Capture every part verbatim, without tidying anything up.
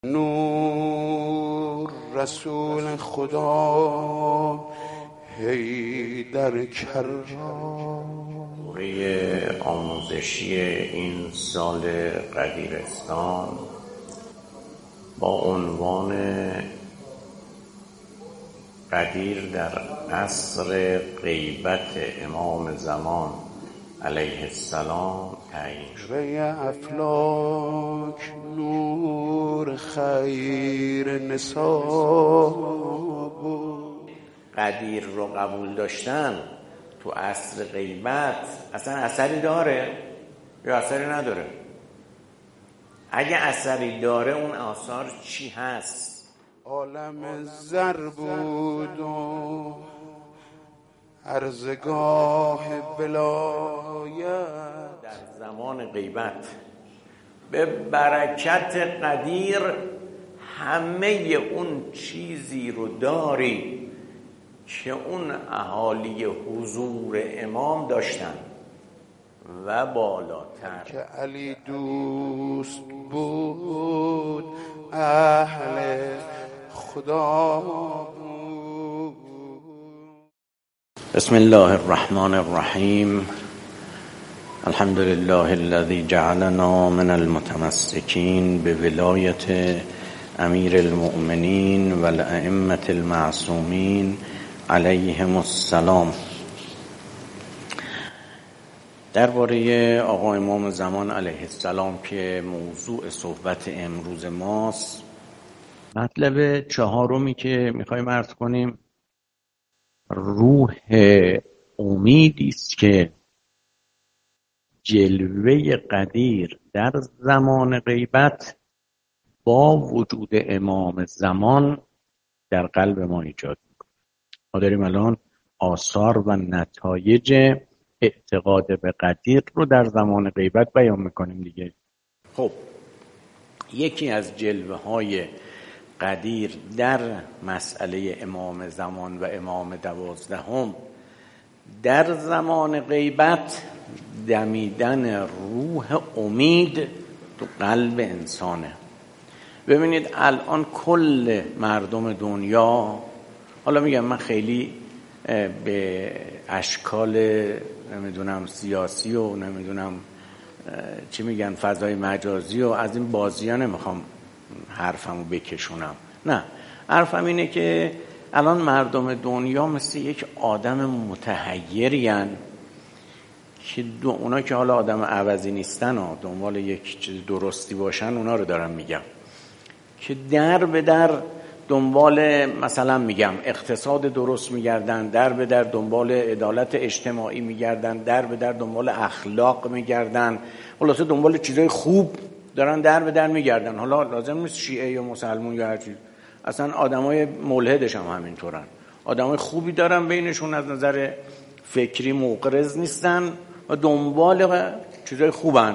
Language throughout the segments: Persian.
نور رسول خدا حیدر کرام. دوره آموزشی این سال قدیرستان با عنوان قدیر در عصر غیبت امام زمان علیه السلام تعیین شد. ری افلاک نور خیر نساب. قدیر رو قبول داشتن تو عصر غیبت اصلا اثری داره یا اثری نداره؟ اگه اثری داره اون آثار چی هست؟ عالم زر بود و ارزگاه ولایت. در زمان غیبت به برکت قدیر همه اون چیزی رو داری که اون اهالی حضور امام داشتن و بالاتر که علی دوست بود اهل خدا بود. بسم الله الرحمن الرحیم. الحمد لله الذي جعلنا من المتمسكين بولایت امیر المؤمنین و الائمة المعصومین علیهم السلام. درباره آقا امام زمان علیه السلام که موضوع صحبت امروز ماست، مطلب چهارمی که میخوایم عرض کنیم روح امیدی است که جلوه قدیر در زمان غیبت با وجود امام زمان در قلب ما ایجاد میکنه. ما داریم الان آثار و نتایج اعتقاد به قدیر رو در زمان غیبت بیان میکنیم دیگه. خب یکی از جلوه های قدیر در مسئله امام زمان و امام دوازدهم در زمان غیبت دمیدن روح امید تو قلب انسانه. ببینید الان کل مردم دنیا، حالا میگم من خیلی به اشکال نمیدونم سیاسی و نمیدونم چی میگن فضای مجازی و از این بازی‌ها نمیخوام حرفمو بکشونم، نه، حرفم اینه که الان مردم دنیا مثل یک آدم متحیرین که دو اونا که حالا آدم عوضی نیستن و دنبال یک چیز درستی باشن، اونا رو دارم میگم که در به در دنبال مثلا میگم اقتصاد درست میگردن، در به در دنبال عدالت اجتماعی میگردن، در به در دنبال اخلاق میگردن، خلاصه دنبال چیزای خوب دارن در به در میگردن. حالا لازم نیست شیعه یا مسلمون یا هر چیز، اصلا آدمای ملحدش هم همینطورن، آدمای خوبی دارن بینشون، از نظر فکری مقرض نیستن و دنبال چیزای خوبن،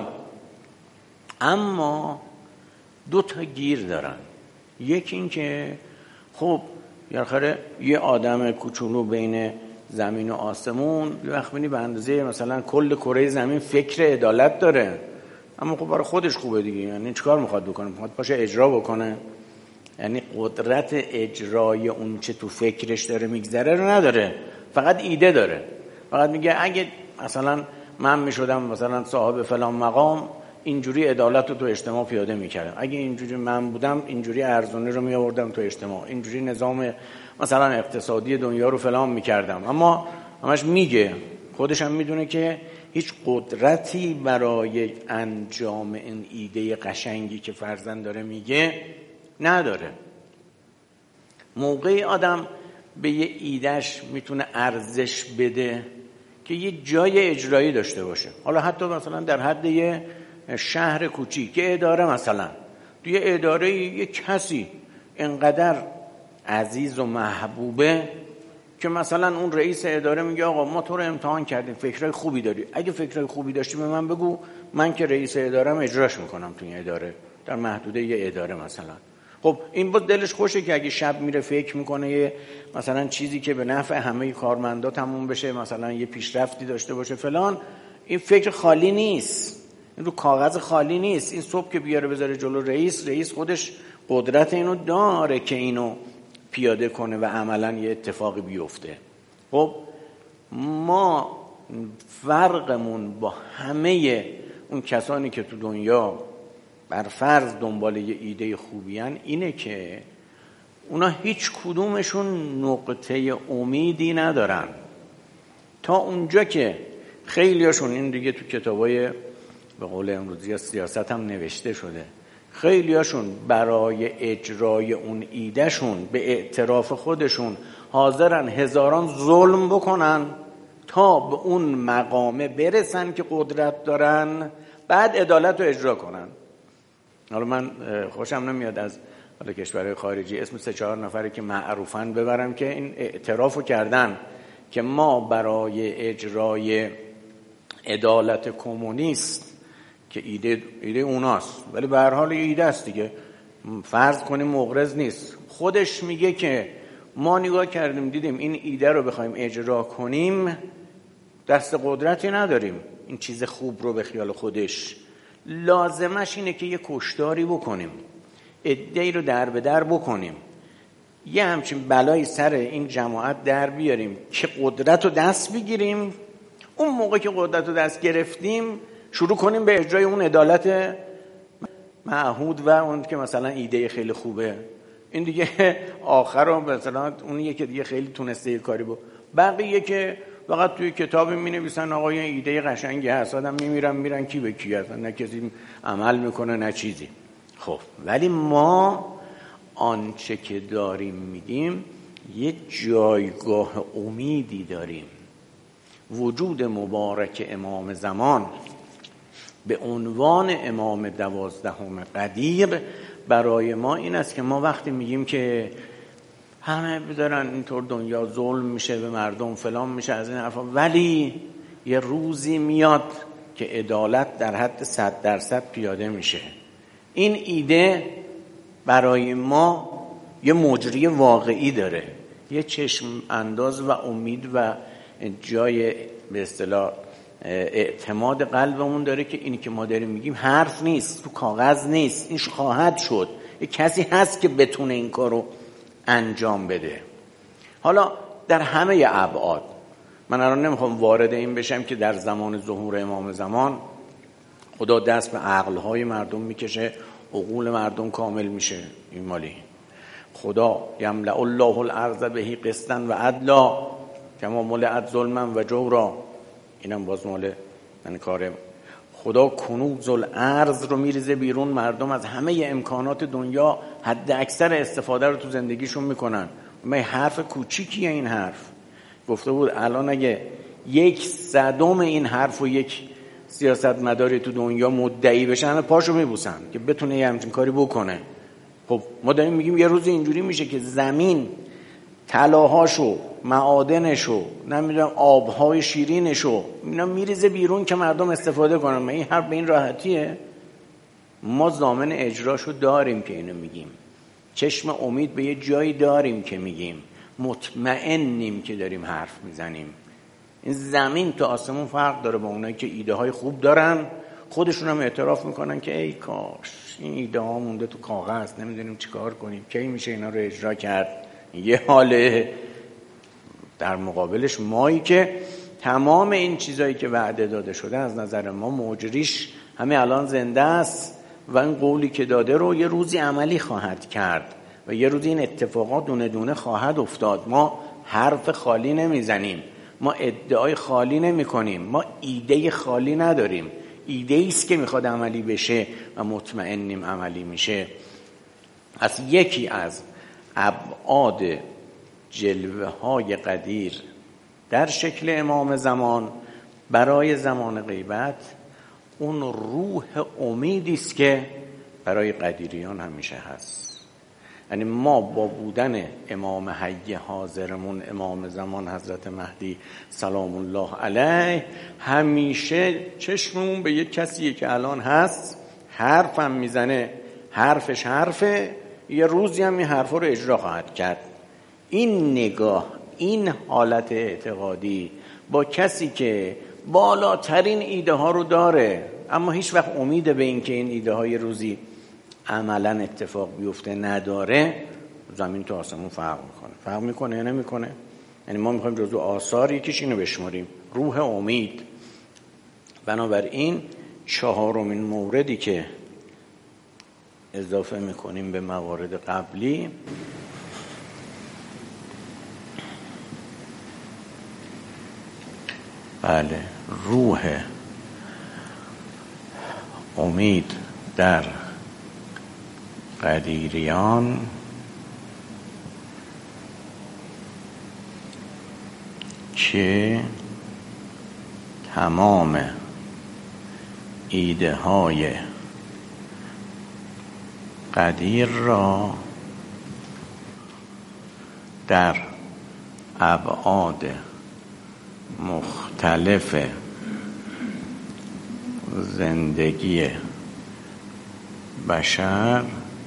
اما دو تا گیر دارن. یکی این که خب یاخره یه آدم کوچولو بین زمین و آسمون یه وقت بینی به اندازه مثلا کل کره زمین فکر عدالت داره، اما خب برای خودش خوبه دیگه، یعنی چیکار میخواد بکنه؟ میخواد پاشه اجرا بکنه، یعنی قدرت اجرای اون چه تو فکرش داره میگذره رو نداره، فقط ایده داره. فقط میگه اگه مثلا من میشدم مثلا صاحب فلان مقام اینجوری عدالت رو تو اجتماع پیاده میکردم، اگه اینجوری من بودم اینجوری ارزونه رو میآوردم تو اجتماع، اینجوری نظام مثلا اقتصادی دنیا رو فلان میکردم. اما همش میگه، خودش هم میدونه که هیچ قدرتی برای انجام این ایده قشنگی که فرزند داره میگه نداره. موقعی آدم به یه ایدهش میتونه ارزش بده که یه جای اجرایی داشته باشه، حالا حتی مثلا در حد یه شهر کوچیک، یه اداره، مثلا توی یه اداره یه کسی انقدر عزیز و محبوبه که مثلا اون رئیس اداره میگه آقا ما تو رو امتحان کردیم، فکرای خوبی داری، اگه فکرای خوبی داشتی به من بگو، من که رئیس ادارم اجراش میکنم توی این اداره، در محدوده یه اداره مثلا. خب این بود دلش خوشه که اگه شب میره فکر میکنه یه مثلا چیزی که به نفع همه کارمندا تموم بشه، مثلا یه پیشرفتی داشته باشه فلان، این فکر خالی نیست، این رو کاغذ خالی نیست. این صبح که بیاره بذاره جلو رئیس، رئیس خودش قدرت اینو داره که اینو پیاده کنه و عملا یه اتفاقی بیفته. خب ما فرقمون با همه اون کسانی که تو دنیا بر فرض دنبال یه ایده خوبی هن اینه که اونا هیچ کدومشون نقطه امیدی ندارن. تا اونجا که خیلیاشون، این دیگه تو کتابای به قول امروزی سیاست هم نوشته شده، خیلیاشون برای اجرای اون ایدهشون به اعتراف خودشون حاضرن هزاران ظلم بکنن تا به اون مقامه برسن که قدرت دارن، بعد عدالت رو اجرا کنن. حالا من خوشم نمیاد از حالا کشورهای خارجی اسم سه چهار نفری که معروفن ببرم که این اعتراف رو کردن که ما برای اجرای عدالت کمونیست که ایده ایده اوناست، ولی به هر حال یه ایده است دیگه، فرض کنیم مغرض نیست، خودش میگه که ما نگاه کردیم دیدیم این ایده رو بخوایم اجرا کنیم دست قدرتی نداریم، این چیز خوب رو به خیال خودش لازمش اینه که یه کشتاری بکنیم، عده‌ای رو در به در بکنیم، یه همچین بلایی سر این جماعت در بیاریم که قدرت رو دست بگیریم. اون موقع که قدرت رو دست گرفتیم شروع کنیم به اجرای اون عدالت معهود و اون که مثلا ایده خیلی خوبه. این دیگه آخر رو مثلا اونیه که دیگه خیلی تونسته یه کاری بود، بقیه که فقط توی کتاب می نویسن آقا این ایده قشنگی هست، آدم میمیرن میرن کی به کی هست، نه کسی عمل میکنه نه چیزی. خب ولی ما آنچه که داریم میگیم یه جایگاه امیدی داریم. وجود مبارک امام زمان به عنوان امام دوازدهم قدیر برای ما این است که ما وقتی میگیم که همه بدارن اینطور دنیا ظلم میشه به مردم فلان میشه از این حرفا، ولی یه روزی میاد که عدالت در حد صد درصد پیاده میشه. این ایده برای ما یه مجری واقعی داره، یه چشم انداز و امید و جای به اصطلاح اعتماد قلبمون داره که اینی که ما داریم میگیم حرف نیست، تو کاغذ نیست، این خواهد شد، یه کسی هست که بتونه این کارو انجام بده. حالا در همه ابعاد، من الان نمیخوام وارد این بشم که در زمان ظهور امام زمان خدا دست به عقلهای مردم میکشه، عقول مردم کامل میشه، این مالی خدا یملأ الله الارض بهی قسطا و عدلا کما ملئت ظلما و جورا، اینم باز مال من کاره. خدا کنوز الارض رو میریزه بیرون، مردم از همه امکانات دنیا حد اکثر استفاده رو تو زندگیشون میکنن. من حرف کوچیکیه این حرف، گفته بود الان اگه یک صدم این حرف و یک سیاستمداری تو دنیا مدعی بشن همه پاشو میبوسن که بتونه یه همچین کاری بکنه. خب ما داریم میگیم یه روز اینجوری میشه که زمین طلاهاشو، معادنشو، نمیدونم آبهای شیرینشو اینا میریزه بیرون که مردم استفاده کنن. من این حرف به این راحتیه؟ ما ضامن اجراشو داریم که اینو میگیم، چشم امید به یه جایی داریم که میگیم، مطمئنیم که داریم حرف میزنیم. این زمین تا آسمون فرق داره با اونایی که ایده های خوب دارن، خودشون هم اعتراف میکنن که ای کاش این ایده ها مونده تو کاغذ، نمیدونیم چیکار کنیم، کی میشه اینا رو اجرا کرد. یه حاله در مقابلش مایی که تمام این چیزایی که وعده داده شده از نظر ما مجریش همه الان زنده است و این قولی که داده رو یه روزی عملی خواهد کرد و یه روزی این اتفاقات دونه دونه خواهد افتاد. ما حرف خالی نمیزنیم، ما ادعای خالی نمی کنیم، ما ایده خالی نداریم، ایده ایست که میخواد عملی بشه و مطمئنیم عملی میشه. از یکی از ابعاد جلوه های قدیر در شکل امام زمان برای زمان غیبت اون روح امیدی است که برای قدیریان همیشه هست. یعنی ما با بودن امام حی حاضرمون امام زمان حضرت مهدی سلام الله علیه همیشه چشممون به یک کسیه که الان هست، حرفم میزنه، حرفش حرفه، یه روزی هم این حرفا رو اجرا خواهد کرد. این نگاه، این حالت اعتقادی با کسی که بالاترین ایده ها رو داره اما هیچ وقت امید به این که این ایده های روزی عملا اتفاق بیفته نداره، زمین تا آسمون فرق میکنه. فرق میکنه یا نمیکنه؟ یعنی ما میخوایم جزو آثار یکیش اینو بشماریم، روح امید. بنابراین چهارمین موردی که اضافه میکنیم به موارد قبلی، بله، روح امید در قدیریان که تمام ایده های قدیر را در ابعاد مختلف زندگی بشر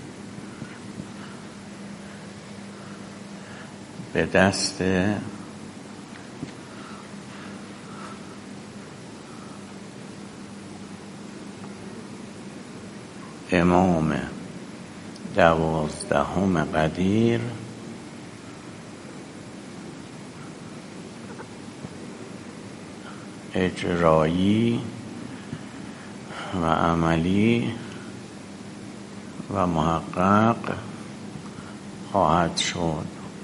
به دست امام دوازدهم قدیر اجرایی و عملی و محقق خواهد شد.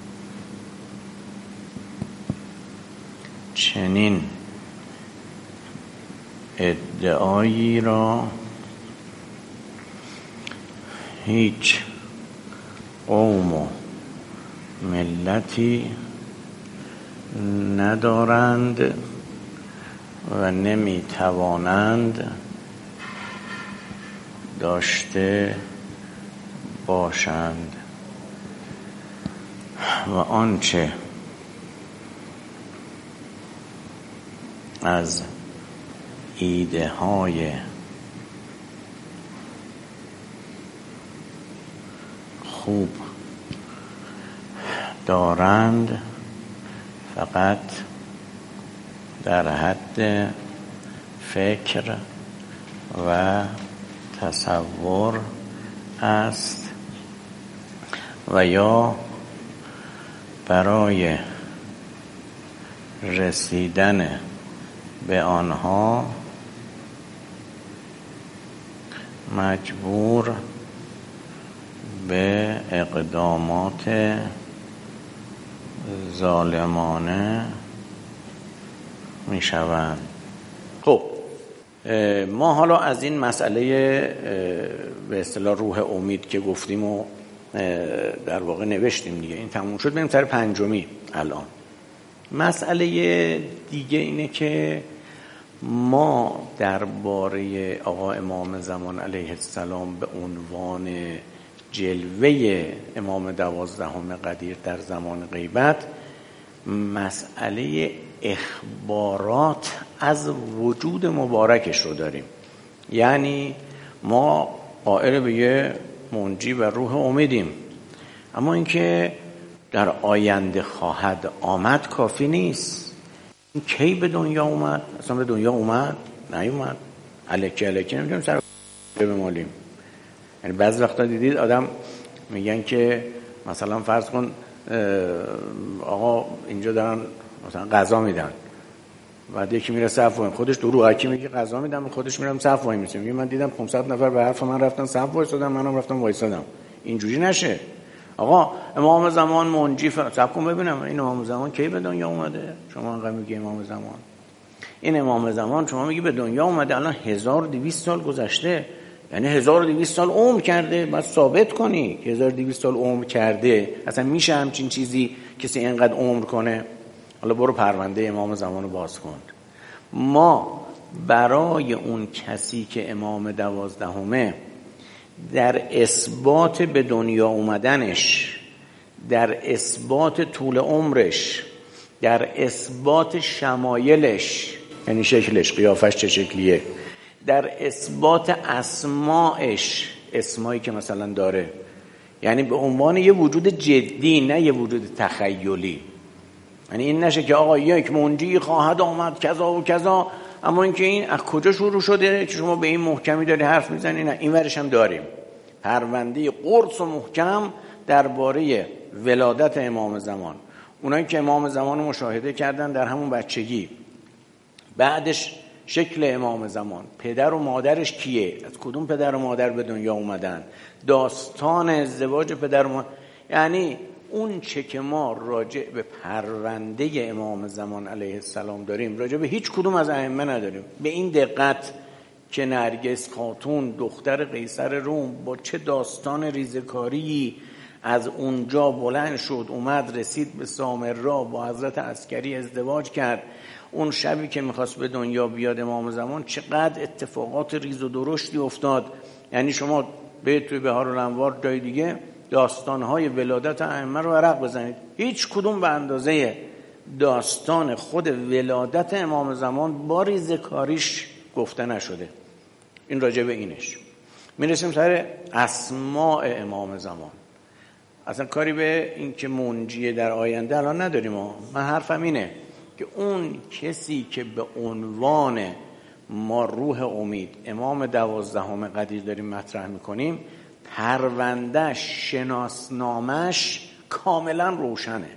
چنین ادعایی را هیچ قوم و ملتی ندارند و نمی توانند داشته باشند و آنچه از ایده های خوب دارند فقط در حد فکر و تصور است و یا برای رسیدن به آنها مجبور به اقدامات ظالمانه می شوند. خب ما حالا از این مسئله به اصطلاح روح امید که گفتیم و در واقع نوشتیم دیگه، این تموم شد. بریم سر پنجمی. الان مسئله دیگه اینه که ما درباره آقا امام زمان علیه السلام به عنوان جلوه امام دوازدهم قدیر در زمان غیبت مسئله اخبارات از وجود مبارکش رو داریم. یعنی ما قائل به یه منجی و روح امیدیم، اما اینکه در آینده خواهد آمد کافی نیست. این کی به دنیا اومد؟ اصلا به دنیا اومد؟ نیومد. الکی الکی نمیتونیم سر بمالیم. یعنی بعضی وقتا دیدید آدم میگن که مثلا فرض کن آقا اینجا دارن مثلا غذا میدن، بعد یکی میره صف وای، خودش دروغکی میگه غذا میدم، خودش میرم صف وای میسه، میگه من دیدم پانصد نفر به حرف من رفتن صف وایسادن، منم رفتم وایسادم. اینجوری نشه. آقا امام زمان منجی فرا صف کن ببینم این امام زمان کی به دنیا اومده؟ شما انقدر میگی امام زمان. این امام زمان شما میگی به دنیا اومده، الان هزار و دویست سال گذشته، یعنی هزار و دویست سال عمر کرده. باید ثابت کنی که هزار و دویست سال عمر کرده. اصلا میشه همچین چیزی کسی اینقدر عمر کنه؟ حالا برو پرونده امام زمان رو باز کن. ما برای اون کسی که امام دوازدهمه در اثبات به دنیا اومدنش، در اثبات طول عمرش، در اثبات شمایلش، یعنی شکلش، قیافش چه شکلیه، در اثبات اسماعش، اسمایی که مثلا داره، یعنی به عنوان یه وجود جدی، نه یه وجود تخیلی. یعنی این نشه که آقا یک منجی خواهد آمد کذا و کذا، اما اینکه این از کجا شروع شده که شما به این محکمی داری حرف میزنی؟ نه، این ورش هم داریم. پرونده قرص و محکم درباره ولادت امام زمان. اونایی که امام زمان رو مشاهده کردن در همون بچگی، بعدش شکل امام زمان، پدر و مادرش کیه، از کدوم پدر و مادر به دنیا اومدن، داستان ازدواج پدر و مادر، یعنی اون چه که ما راجع به پرونده امام زمان علیه السلام داریم راجع به هیچ کدوم از ائمه نداریم. به این دقت که نرگس خاتون دختر قیصر روم با چه داستان ریزکاری از اونجا بلند شد اومد رسید به سامرا، با حضرت عسکری ازدواج کرد. اون شبی که میخواست به دنیا بیاد امام زمان چقدر اتفاقات ریز و درشتی افتاد. یعنی شما به توی بهار الانوار جای دیگه داستانهای ولادت ائمه رو ورق بزنید، هیچ کدوم به اندازه داستان خود ولادت امام زمان با ریزکاریش گفته نشده. این راجع به اینش. میرسیم سر اسماء امام زمان. اصلا کاری به این که منجیه در آینده الان نداریم. من حرفم اینه که اون کسی که به عنوان ما روح امید امام دوازدهم قدیر داریم مطرح میکنیم، پروندهش، شناسنامش کاملا روشنه،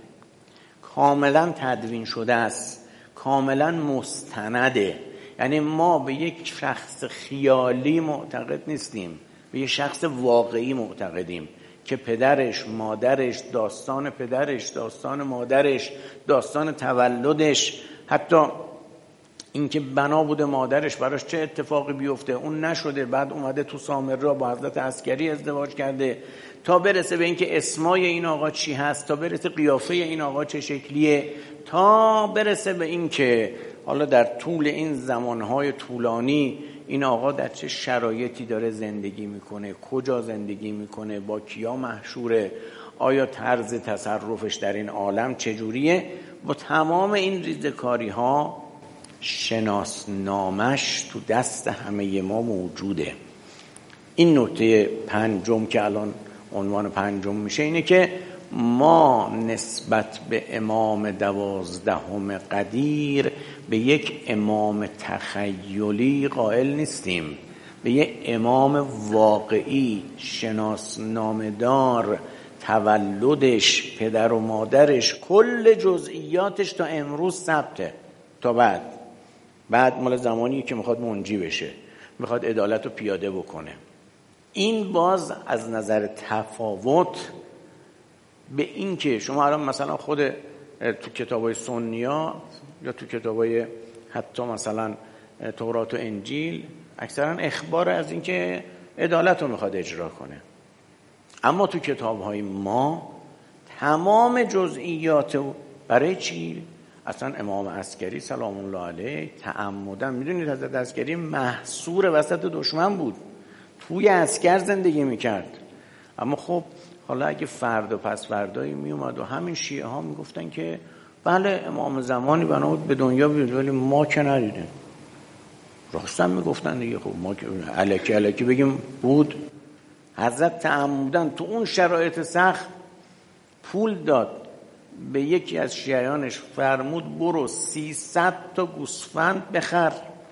کاملا تدوین شده است، کاملا مستنده. یعنی ما به یک شخص خیالی معتقد نیستیم، به یک شخص واقعی معتقدیم که پدرش، مادرش، داستان پدرش، داستان مادرش، داستان تولدش، حتی اینکه بنا بوده مادرش براش چه اتفاقی بیفته اون نشده، بعد اومده تو سامرا با حضرت عسکری ازدواج کرده، تا برسه به اینکه اسمای این آقا چی هست، تا برسه قیافه این آقا چه شکلیه، تا برسه به اینکه حالا در طول این زمانهای طولانی این آقا در چه شرایطی داره زندگی میکنه، کجا زندگی میکنه، با کیا محشوره، آیا طرز تصرفش در این عالم چجوریه. با تمام این ریزکاری ها شناسنامش تو دست همه ما موجوده. این نکته پنجم که الان عنوان پنجم میشه اینه که ما نسبت به امام دوازدهم قدیر به یک امام تخیلی قائل نیستیم، به یک امام واقعی، شناسنامه‌دار، تولدش، پدر و مادرش، کل جزئیاتش تا امروز ثبته. تا بعد بعد مال زمانی که میخواد منجی بشه، میخواد عدالت رو پیاده بکنه. این باز از نظر تفاوت به این که شما الان مثلا خود تو کتابای سنیا یا تو کتابای حتی مثلا تورات و انجیل اکثرا اخبار از این که عدالت رو میخواد اجرا کنه، اما تو کتابهای ما تمام جزئیات برای چی؟ اصلا امام عسکری سلام الله علیه تعمدن، میدونید حضرت عسکری محصور وسط دشمن بود، توی عسکر زندگی میکرد، اما خب حالا اگه فرد و پس فردایی میومد و همین شیعه ها میگفتن که بله امام زمانی بنا بود به دنیا بیاد، ولی ما که ندیدیم. راستن میگفتن دیگه، خب ما الکی الکی بگیم بود. حضرت تعمدن تو اون شرایط سخت پول داد به یکی از شیعیانش، فرمود برو سیصد تا گوسفند بخر،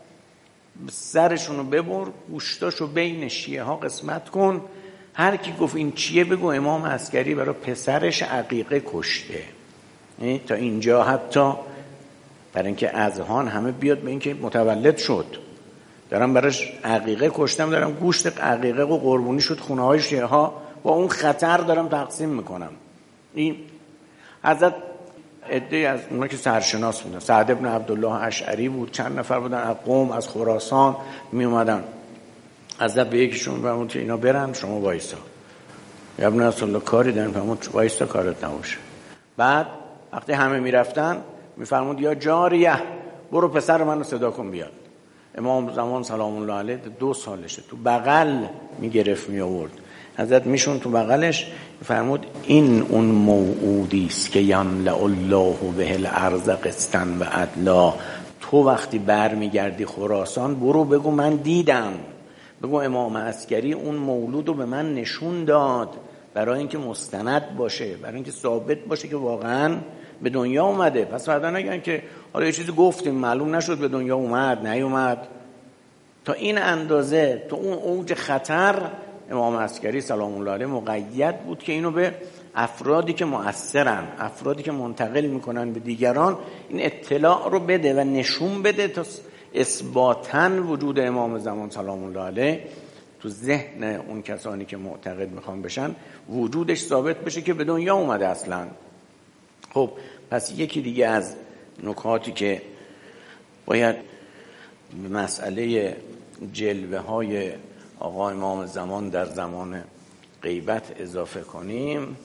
سرشونو ببر، گوشتاشو بین شیعه ها قسمت کن، هر کی گفت این چیه بگو امام عسکری برای پسرش عقیقه کشته. تا اینجا حتی برای اینکه اذهان همه بیاد به اینکه متولد شد، دارم براش عقیقه کشتم، دارم گوشت عقیقه و قربونی شد خونه های شیعه ها، با اون خطر دارم تقسیم میکنم. این حضرت عده از اونا که سرشناس بودن، سعد ابن عبدالله اشعری بود، چند نفر بودن از قم، از خراسان می اومدن. حضرت به یکیشون فرمود که اینا برن، شما وایسا، یا ابن رسول الله کاری دارن، فرمود وایسا کارت نباشه. بعد وقتی همه میرفتن میفرمود یا جاریه برو پسر منو صدا کن بیاد. امام زمان سلام الله علیه دو سالشه، تو بغل میگرفت می آورد، حضرت میشون تو بغلش، فرمود این اون موعودی است که یملأ الله به الارض قسطا و عدلا. تو وقتی برمیگردی خراسان برو بگو من دیدم، بگو امام عسکری اون مولود رو به من نشون داد، برای اینکه مستند باشه، برای اینکه ثابت باشه که واقعا به دنیا اومده. پس فردا نگن که حالا یه چیزی گفتیم معلوم نشد به دنیا اومد نیومد. تا این اندازه تو اون اوج خطر امام عسکری سلام الله علیه مقید بود که اینو به افرادی که مؤثرن، افرادی که منتقل میکنن به دیگران، این اطلاع رو بده و نشون بده تا اثباتاً وجود امام زمان سلام الله علیه تو ذهن اون کسانی که معتقد میخوان بشن وجودش ثابت بشه که به دنیا اومده اصلا. خب پس یکی دیگه از نکاتی که باید به مسئله جلوه های آقا امام زمان در زمان غیبت اضافه کنیم،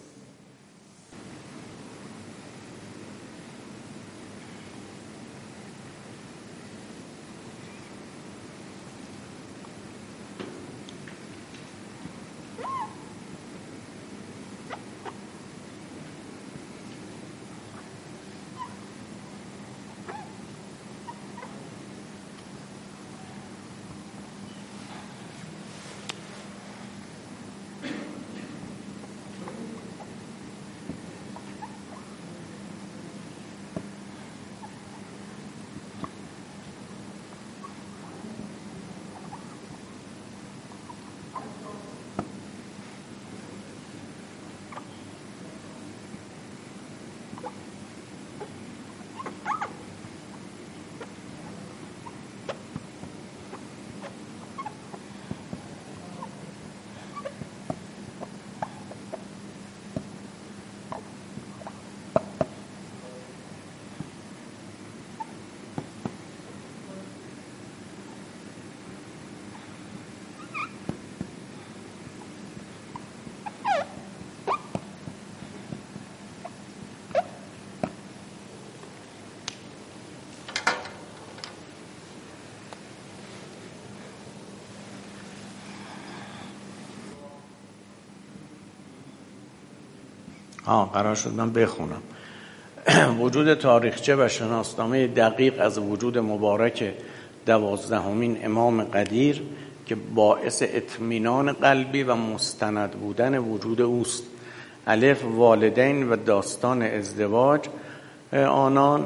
آه قرار شد من بخونم. وجود تاریخچه و شناسنامه دقیق از وجود مبارک دوازدهمین امام قدیر که باعث اطمینان قلبی و مستند بودن وجود اوست. الف والدین و داستان ازدواج آنان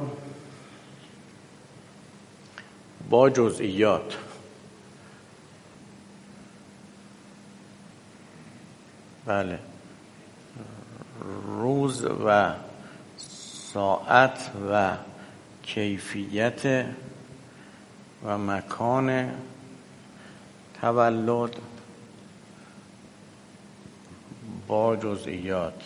با جزئیات. بله، روز و ساعت و کیفیت و مکان تولد با جزئیات.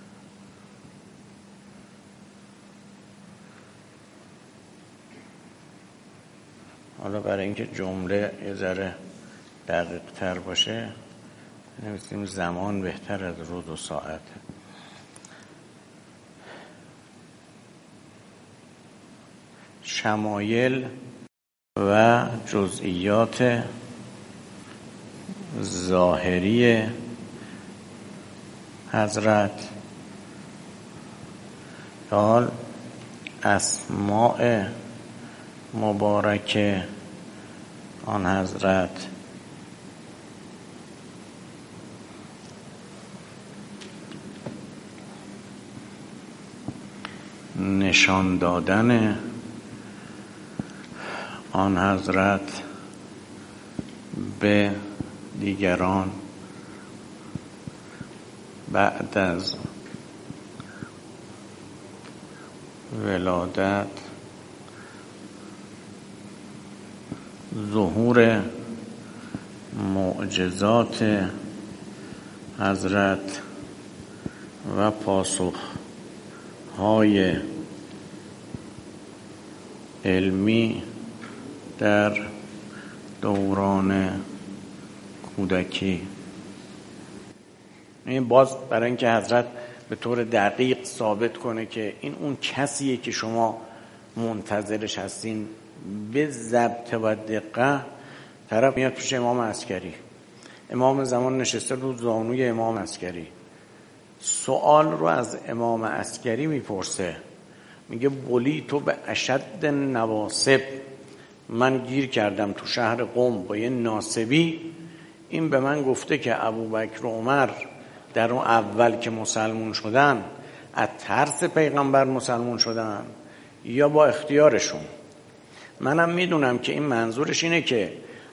حالا برای اینکه جمله یه ذره دقیق تر باشه نویسیم زمان بهتر از روز و ساعت. شمایل و جزئیات ظاهری حضرت، حال اسماء مبارک آن حضرت، نشان دادن آن حضرت به دیگران بعد از ولادت، ظهور معجزات حضرت و پاسخهای علمی در دوران کودکی. این باز برای اینکه حضرت به طور دقیق ثابت کنه که این اون کسیه که شما منتظرش هستین به ضبط و دقت، طرف میاد پیش امام عسکری، امام زمان نشسته رو زانوی امام عسکری، سوال رو از امام عسکری میپرسه، میگه بلی تو به اشد نواسب، من گیر کردم تو شهر قم با یه ناسبی، این به من گفته که ابوبکر و عمر در اون اول که مسلمون شدن از ترس پیغمبر مسلمون شدن یا با اختیارشون. منم میدونم که این منظورش اینه که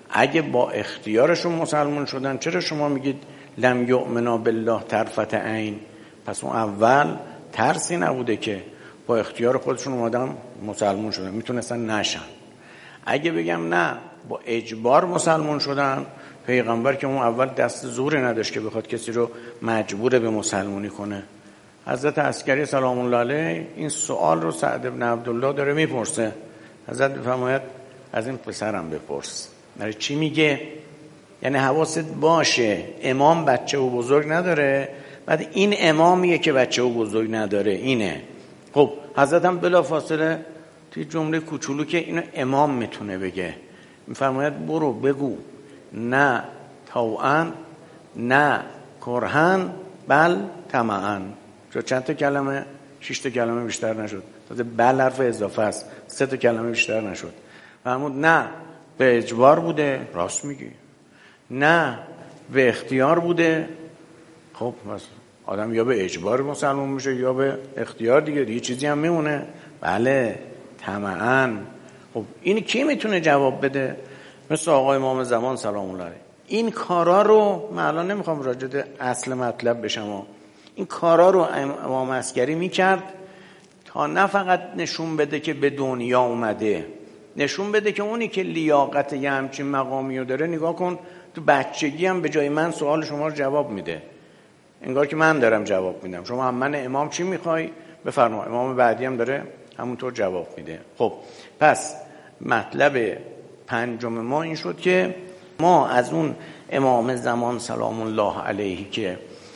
اگه با اختیارشون مسلمان شدن، چرا شما میگید لم یؤمنا بالله طرفت عین؟ پس اون اول ترسی نبوده که با اختیار خودشون اومدن مسلمان شدن، میتونستن نشن. اگه بگم نه با اجبار مسلمان شدن، پیغمبر که اون اول دست زوری نداشت که بخواد کسی رو مجبور به مسلمانی کنه. حضرت عسکری سلام الله علیه این سوال رو سعد بن عبدالله داره میپرسه. حضرت بفرماید از این پسرم بپرس برای چی میگه، یعنی حواست باشه امام بچه و بزرگ نداره، بعد این امامیه که بچه و بزرگ نداره اینه. خب حضرت هم بلا فاصله توی جمله کوچولو که اینو امام میتونه بگه میفرماید برو بگو نه طوعا نه کرهن بل طمعا. چون چند تا کلمه؟ شش تا کلمه بیشتر نشد. تازه بل حرف اضافه است، سه تا کلمه بیشتر نشد. فرمود نه به اجبار بوده، راست میگی. نه به اختیار بوده. خب بس آدم یا به اجبار مسلمان میشه یا به اختیار، دیگه دیگه چیزی هم میمونه. بله طمعاً. خب این کی میتونه جواب بده؟ مثل آقای امام زمان سلام الله علیه. این کارا رو من الان نمیخوام راجع به اصل مطلب بشم، این کارا رو امام عسکری میکرد تا نه فقط نشون بده که به دنیا اومده، نشون بده که اونی که لیاقت یه همچین مقامی رو داره، نگاه کن تو بچگی هم به جای من سوال شما رو جواب میده، انگار که من دارم جواب میدم. شما هم من امام چی میخوای بفرما، امام بعدی هم داره همونطور جواب میده. خب پس مطلب پنجم ما این شد که ما از اون امام زمان سلام الله علیه که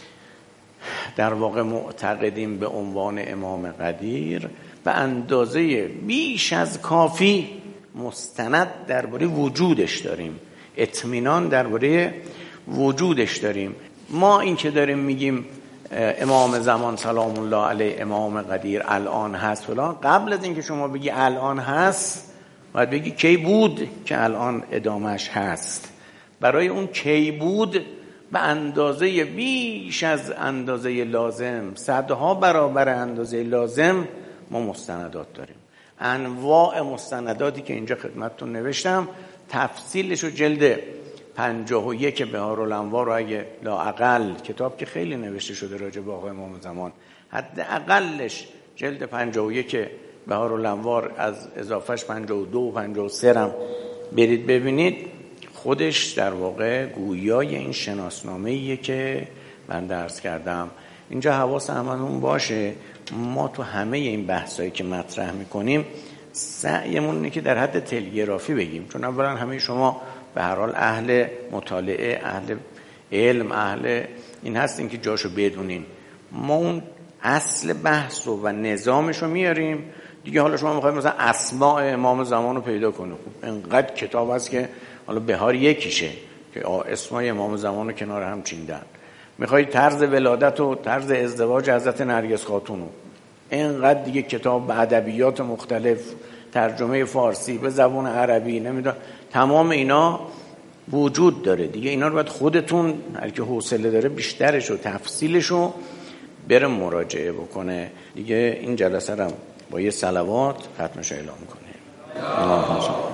در واقع معتقدیم به عنوان امام قدیر، به اندازه بیش از کافی مستند درباره وجودش داریم، اطمینان درباره وجودش داریم. ما این که داریم میگیم امام زمان سلام الله علیه امام قدیر الان هست فلان، قبل از اینکه شما بگی الان هست باید بگی کی بود که الان ادامش هست. برای اون کی بود به اندازه بیش از اندازه لازم، صدها برابر اندازه لازم ما مستندات داریم. انواع مستنداتی که اینجا خدمتتون نوشتم تفصیلش رو جلد پنجاه و یک بهارالانوار رو اگه لااقل، کتاب که خیلی نوشته شده راجع به آقای امام زمان، حداقلش جلد پنجاه و یک بهارالانوار از اضافهش پنجاه و دو و پنجاه و سه هم برید ببینید، خودش در واقع گویای این شناسنامه‌ایه که من درس کردم. اینجا حواس هممون باشه ما تو همه این بحثایی که مطرح میکنیم سعیمون اینه که در حد تلگرافی بگیم، چون اولا همه شما به هر حال اهل مطالعه، اهل علم، اهل این هستین که جاشو بدونین. ما اون اصل بحث و نظامش رو میاریم دیگه. حالا شما میخواید مثلا اسماء امام زمان رو پیدا کنید، خب انقدر کتاب هست که حالا بهار یکیشه که اسمای امام زمان رو کنار هم چیندن. میخواید طرز ولادت و طرز ازدواج حضرت نرگس خاتون رو، اینقدر دیگه کتاب به ادبیات مختلف، ترجمه فارسی به زبان عربی، نمیدونم تمام اینا وجود داره دیگه. اینا رو باید خودتون هر که حوصله داره بیشترش و تفصیلش رو بره مراجعه بکنه دیگه. این جلسه رو با یه صلوات ختمش اعلام کنه.